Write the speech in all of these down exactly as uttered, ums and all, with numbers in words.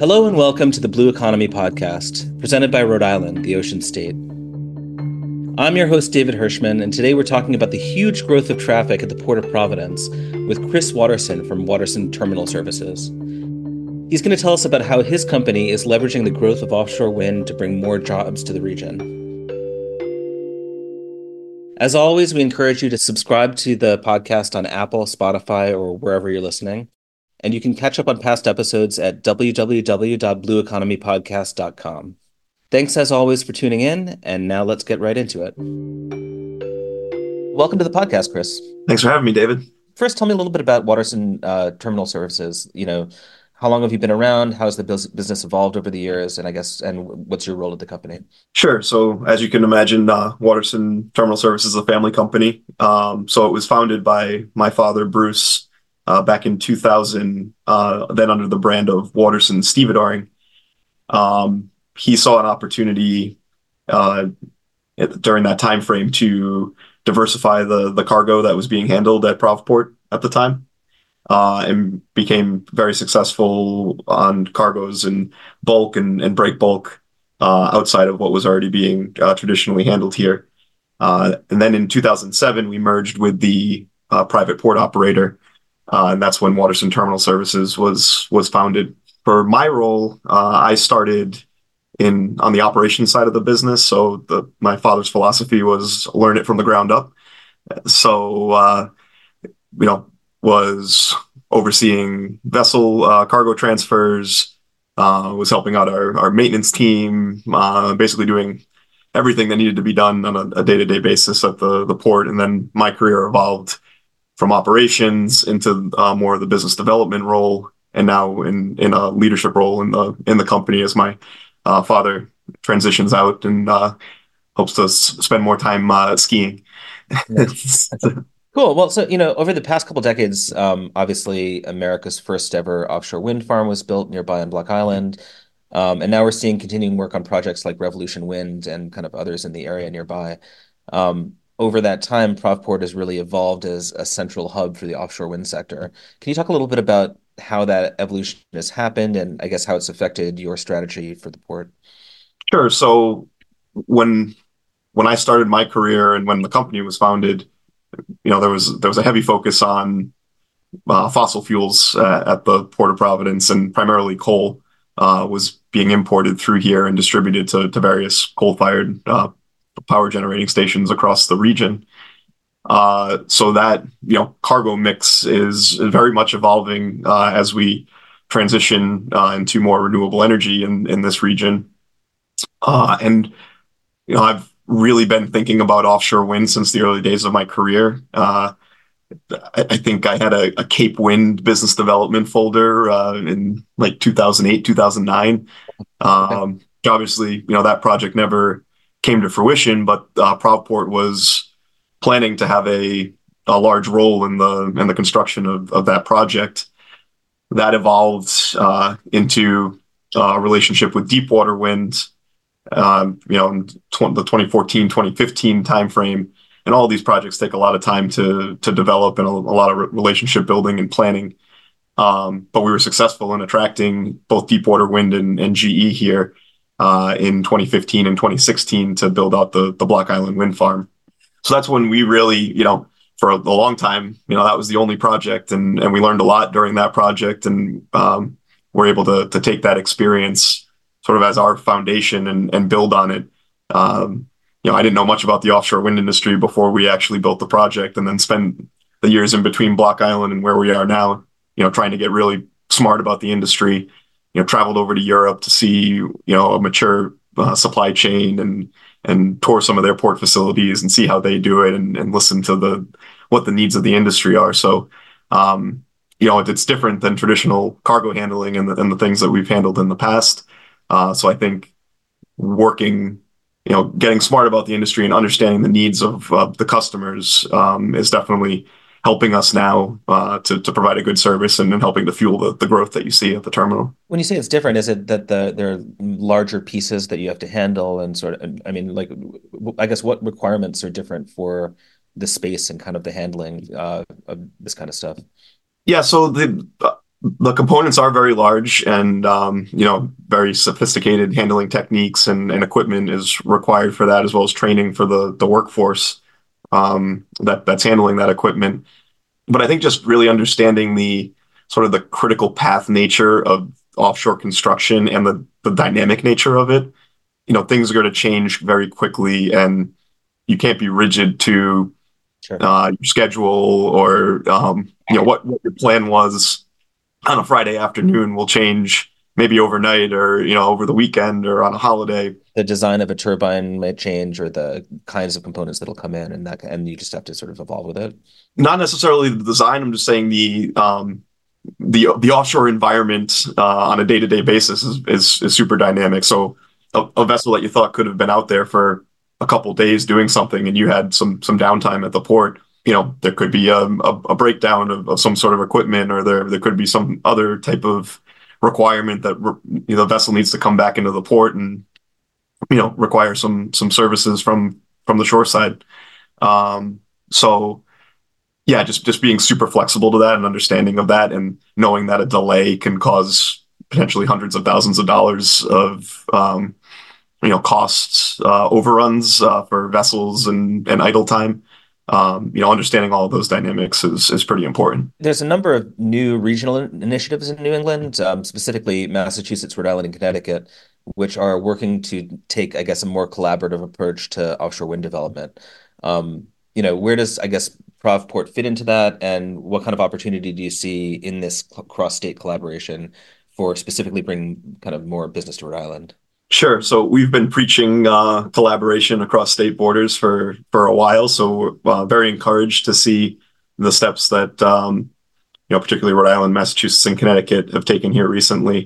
Hello and welcome to the Blue Economy Podcast, presented by Rhode Island, the ocean state. I'm your host, David Hirschman, and today we're talking about the huge growth of traffic at the Port of Providence with Chris Watterson from Watterson Terminal Services. He's going to tell us about how his company is leveraging the growth of offshore wind to bring more jobs to the region. As always, we encourage you to subscribe to the podcast on Apple, Spotify, or wherever you're listening. And you can catch up on past episodes at w w w dot blue economy podcast dot com. Thanks as always for tuning in, and now let's get right into it. Welcome to the podcast, Chris. Thanks for having me, David. First, tell me a little bit about Watterson uh, Terminal Services. You know, how long have you been around? How has the bus- business evolved over the years? And I guess, and what's your role at the company? Sure. So as you can imagine, uh, Watterson Terminal Services is a family company. Um, so it was founded by my father, Bruce, uh, back in two thousand, uh, then under the brand of Watterson Stevedoring. Um, he saw an opportunity uh, during that time frame to diversify the the cargo that was being handled at Provport at the time, uh, and became very successful on cargoes and bulk and, and break bulk uh, outside of what was already being uh, traditionally handled here. Uh, and then in two thousand seven, we merged with the uh, private port operator, uh, and that's when Watterson Terminal Services was was founded. For my role, uh, I started in on the operations side of the business. So the, my father's philosophy was learn it from the ground up. So, uh, you know, was overseeing vessel uh, cargo transfers, uh, was helping out our, our maintenance team, uh, basically doing everything that needed to be done on a, a day-to-day basis at the, the port. And then my career evolved from operations into uh, more of the business development role, and now in, in a leadership role in the in the company as my Uh, father transitions out and uh, hopes to s- spend more time uh, skiing. Cool. Well, so, you know, over the past couple decades, um, obviously America's first ever offshore wind farm was built nearby on Block Island. Um, and now we're seeing continuing work on projects like Revolution Wind and kind of others in the area nearby. Um, over that time, Provport has really evolved as a central hub for the offshore wind sector. Can you talk a little bit about how that evolution has happened and I guess how it's affected your strategy for the port? Sure. So when when I started my career and when the company was founded, you know, there was there was a heavy focus on uh, fossil fuels uh, at the Port of Providence, and primarily coal uh, was being imported through here and distributed to to various coal-fired uh, power generating stations across the region. Uh, so that, you know, cargo mix is very much evolving uh, as we transition uh, into more renewable energy in, in this region. Uh, and, you know, I've really been thinking about offshore wind since the early days of my career. Uh, I, I think I had a, a Cape Wind business development folder uh, in like two thousand eight, two thousand nine. Um, obviously, you know, that project never came to fruition, but uh, Provport was planning to have a a large role in the in the construction of, of that project. That evolved uh, into a relationship with Deepwater Wind, um, you know, in tw- the twenty fourteen, twenty fifteen timeframe. And all of these projects take a lot of time to to develop and a, a lot of re- relationship building and planning. Um, but we were successful in attracting both Deepwater Wind and, and G E here uh, in twenty fifteen and twenty sixteen to build out the, the Block Island wind farm. So that's when we really, you know, for a, a long time, you know, that was the only project, and and we learned a lot during that project, and um, we're able to to take that experience sort of as our foundation and and build on it. Um, you know, I didn't know much about the offshore wind industry before we actually built the project, and then spend the years in between Block Island and where we are now, you know, trying to get really smart about the industry. You know, traveled over to Europe to see, you know, a mature uh, supply chain and and tour some of their port facilities and see how they do it, and, and listen to the what the needs of the industry are. So, um, you know, it, it's different than traditional cargo handling and the, and the things that we've handled in the past. Uh, so I think working, you know, getting smart about the industry and understanding the needs of uh, the customers um, is definitely helping us now uh, to to provide a good service, and, and helping to fuel the, the growth that you see at the terminal. When you say it's different, is it that the there are larger pieces that you have to handle and sort of, I mean, like, I guess what requirements are different for the space and kind of the handling uh, of this kind of stuff? Yeah, so the The components are very large and um, you know very sophisticated handling techniques and, and equipment is required for that as well as training for the the workforce um, that that's handling that equipment. But I think just really understanding the sort of the critical path nature of offshore construction and the the dynamic nature of it, you know, things are going to change very quickly, and you can't be rigid to Sure. uh, your schedule or um, you know what, what your plan was on a Friday afternoon will change maybe overnight or you know over the weekend or on a holiday. The design of a turbine might change, or the kinds of components that'll come in, and that, and you just have to sort of evolve with it. Not necessarily the design. I'm just saying the um, the the offshore environment uh, on a day to day basis is, is is super dynamic. So a, a vessel that you thought could have been out there for a couple days doing something, and you had some some downtime at the port. You know, there could be a, a, a breakdown of, of some sort of equipment, or there there could be some other type of requirement that you know the vessel needs to come back into the port and you know require some some services from from the shore side. Um, so yeah, just just being super flexible to that and understanding of that, and knowing that a delay can cause potentially hundreds of thousands of dollars of um, you know costs uh, overruns uh, for vessels and and idle time. Um, you know, understanding all of those dynamics is is pretty important. There's a number of new regional initiatives in New England, um, specifically Massachusetts, Rhode Island, and Connecticut, which are working to take, I guess, a more collaborative approach to offshore wind development. Um, you know, where does, I guess, Provport fit into that, and what kind of opportunity do you see in this cross-state collaboration for specifically bringing kind of more business to Rhode Island? Sure. So we've been preaching uh, collaboration across state borders for for a while. So we're uh, very encouraged to see the steps that um, you know, particularly Rhode Island, Massachusetts, and Connecticut have taken here recently.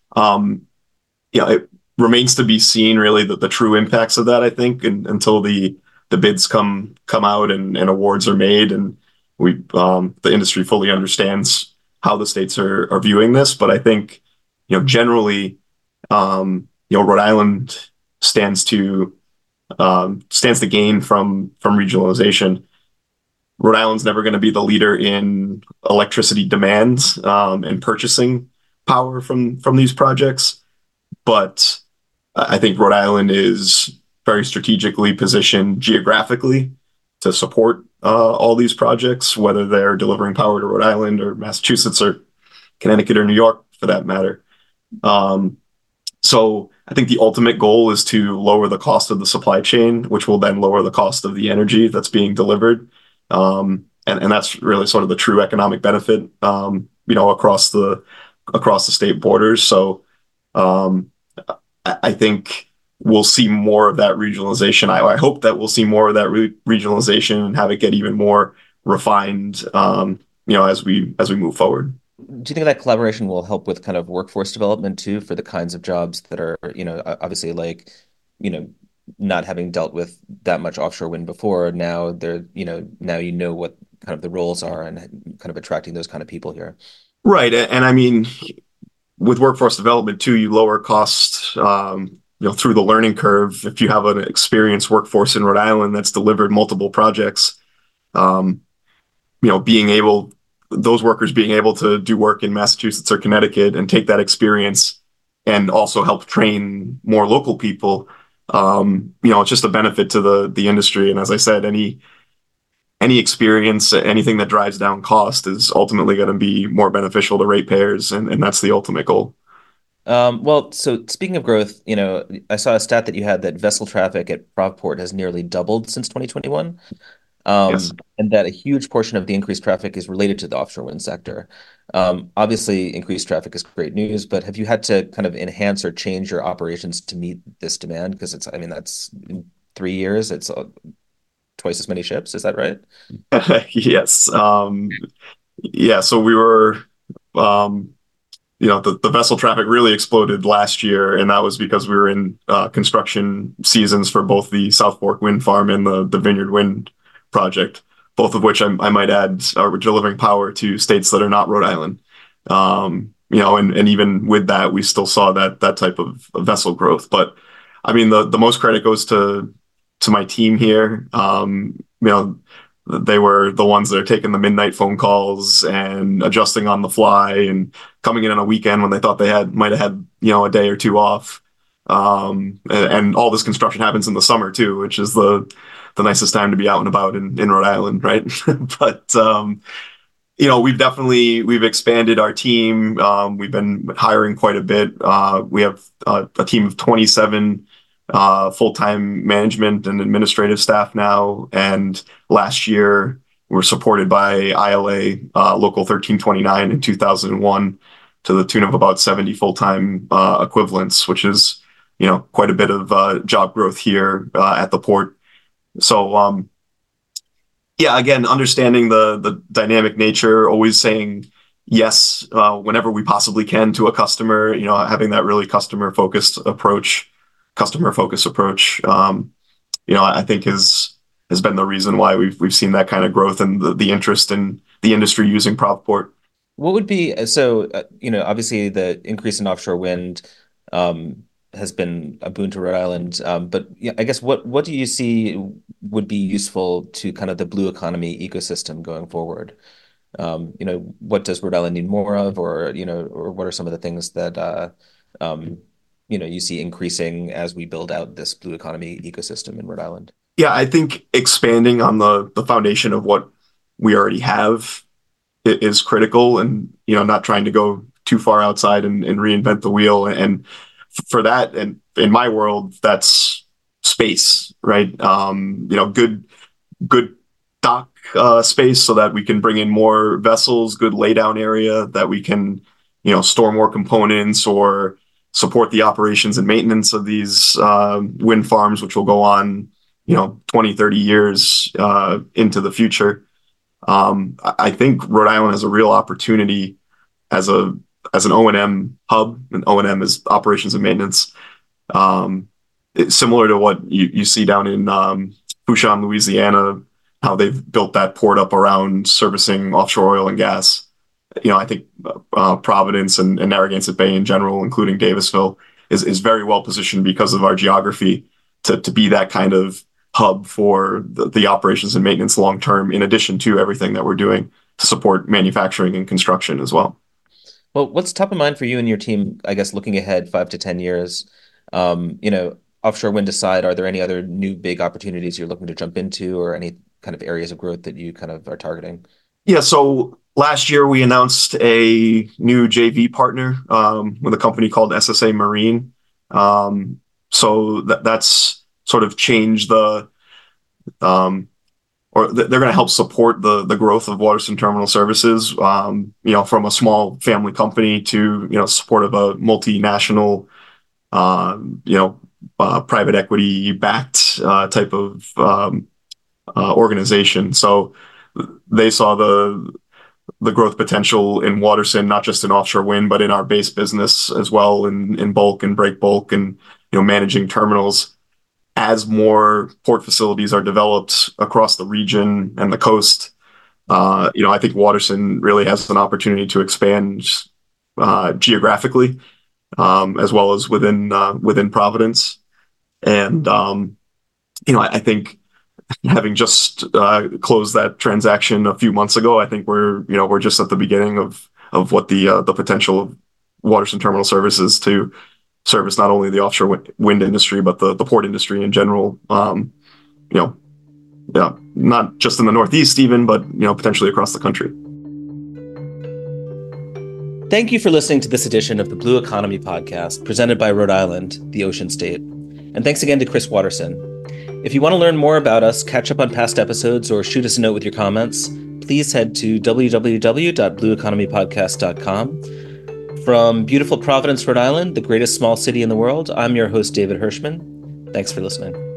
Um, you know, it remains to be seen really the, the true impacts of that, I think, and, until the the bids come come out and, and awards are made and we um, the industry fully understands how the states are, are viewing this. But I think, you know, generally, um, you know, Rhode Island stands to um, stands to gain from from regionalization. Rhode Island's never going to be the leader in electricity demand um, and purchasing power from from these projects, but I think Rhode Island is very strategically positioned geographically to support uh, all these projects, whether they're delivering power to Rhode Island or Massachusetts or Connecticut or New York, for that matter. Um, so I think the ultimate goal is to lower the cost of the supply chain, which will then lower the cost of the energy that's being delivered. Um, and, and that's really sort of the true economic benefit, um, you know, across the across the state borders. So um, I, I think we'll see more of that regionalization. I, I hope that we'll see more of that re- regionalization and have it get even more refined, um, you know, as we as we move forward. Do you think that collaboration will help with kind of workforce development too, for the kinds of jobs that are, you know, obviously like, you know, not having dealt with that much offshore wind before, now they're, you know, now you know what kind of the roles are and kind of attracting those kind of people here. Right, and, and I mean, with workforce development too, you lower costs, um, you know, through the learning curve. If you have an experienced workforce in Rhode Island that's delivered multiple projects, um, you know, being able, those workers being able to do work in Massachusetts or Connecticut and take that experience and also help train more local people, um, you know, it's just a benefit to the the industry. And as I said, any any experience, anything that drives down cost is ultimately going to be more beneficial to ratepayers, and, and that's the ultimate goal. Um, well, so speaking of growth, you know, I saw a stat that you had that vessel traffic at Provport has nearly doubled since twenty twenty-one. Yes. Um, and that a huge portion of the increased traffic is related to the offshore wind sector. Um, obviously, increased traffic is great news, but have you had to kind of enhance or change your operations to meet this demand? Because it's, I mean, that's in three years, it's uh, twice as many ships. Is that right? Yes. Um, yeah. So we were, um, you know, the, the vessel traffic really exploded last year, and that was because we were in uh, construction seasons for both the South Fork Wind Farm and the, the Vineyard Wind project, both of which I, I might add are delivering power to states that are not Rhode Island. Um, you know, and, and even with that, we still saw that that type of, of vessel growth. But I mean, the, the most credit goes to to my team here. Um, you know, they were the ones that are taking the midnight phone calls and adjusting on the fly and coming in on a weekend when they thought they had might have had, you know, a day or two off. Um, and, and all this construction happens in the summer too, which is the the nicest time to be out and about in, in Rhode Island, right? But um, you know, we've definitely we've expanded our team. Um, we've been hiring quite a bit. Uh, we have uh, a team of twenty-seven uh, full-time management and administrative staff now. And last year, we were supported by I L A uh, Local thirteen twenty-nine in two thousand one to the tune of about seventy full-time uh, equivalents, which is, you know, quite a bit of uh, job growth here uh, at the port. So, um, yeah, again, understanding the the dynamic nature, always saying yes uh, whenever we possibly can to a customer. You know, having that really customer focused approach, customer focused approach. Um, you know, I think has has been the reason why we've we've seen that kind of growth and the, the interest in the industry using Provport. What would be so, uh, you know, obviously the increase in offshore wind um, has been a boon to Rhode Island. Um, but yeah, I guess what what do you see would be useful to kind of the blue economy ecosystem going forward? Um, you know, what does Rhode Island need more of, or you know, or what are some of the things that uh, um, you know, you see increasing as we build out this blue economy ecosystem in Rhode Island? Yeah, I think expanding on the the foundation of what we already have is critical, and you know, not trying to go too far outside and, and reinvent the wheel. And for that, and in my world, that's space, right? Um, you know, good good dock uh, space so that we can bring in more vessels, good laydown area that we can, you know, store more components or support the operations and maintenance of these uh, wind farms, which will go on, you know, twenty, thirty years uh, into the future. Um, I think Rhode Island has a real opportunity as a as an O and M hub, and O and M is operations and maintenance. Um, it's similar to what you, you see down in um, Fouchon, Louisiana, how they've built that port up around servicing offshore oil and gas. You know, I think uh, Providence and, and Narragansett Bay in general, including Davisville, is is very well positioned because of our geography to to be that kind of hub for the, the operations and maintenance long term, in addition to everything that we're doing to support manufacturing and construction as well. Well, what's top of mind for you and your team, I guess, looking ahead five to ten years? Um, you know, offshore wind aside, are there any other new big opportunities you're looking to jump into, or any kind of areas of growth that you kind of are targeting? Yeah, so last year we announced a new J V partner um, with a company called S S A Marine. Um, so that, that's sort of changed the, um, or th- they're going to help support the the growth of Waterston Terminal Services. Um, you know, from a small family company to, you know, support of a multinational, um, you know, uh, private equity backed uh, type of um, uh, organization. So they saw the the growth potential in Waterston, not just in offshore wind, but in our base business as well, in in bulk and break bulk, and you know, managing terminals. As more port facilities are developed across the region and the coast, uh, you know, I think Waterston really has an opportunity to expand uh, geographically, um, as well as within uh, within Providence. And um, you know, I, I think having just uh, closed that transaction a few months ago, I think we're you know we're just at the beginning of of what the uh, the potential of Waterston Terminal Services to service not only the offshore wind, wind industry but the the port industry in general. Um, you know, yeah, not just in the Northeast even, but you know, potentially across the country. Thank you for listening to this edition of the Blue Economy Podcast, presented by Rhode Island, the Ocean State. And thanks again to Chris Watterson. If you want to learn more about us, catch up on past episodes, or shoot us a note with your comments, please head to w w w dot blue economy podcast dot com. From beautiful Providence, Rhode Island, the greatest small city in the world, I'm your host, David Hirschman. Thanks for listening.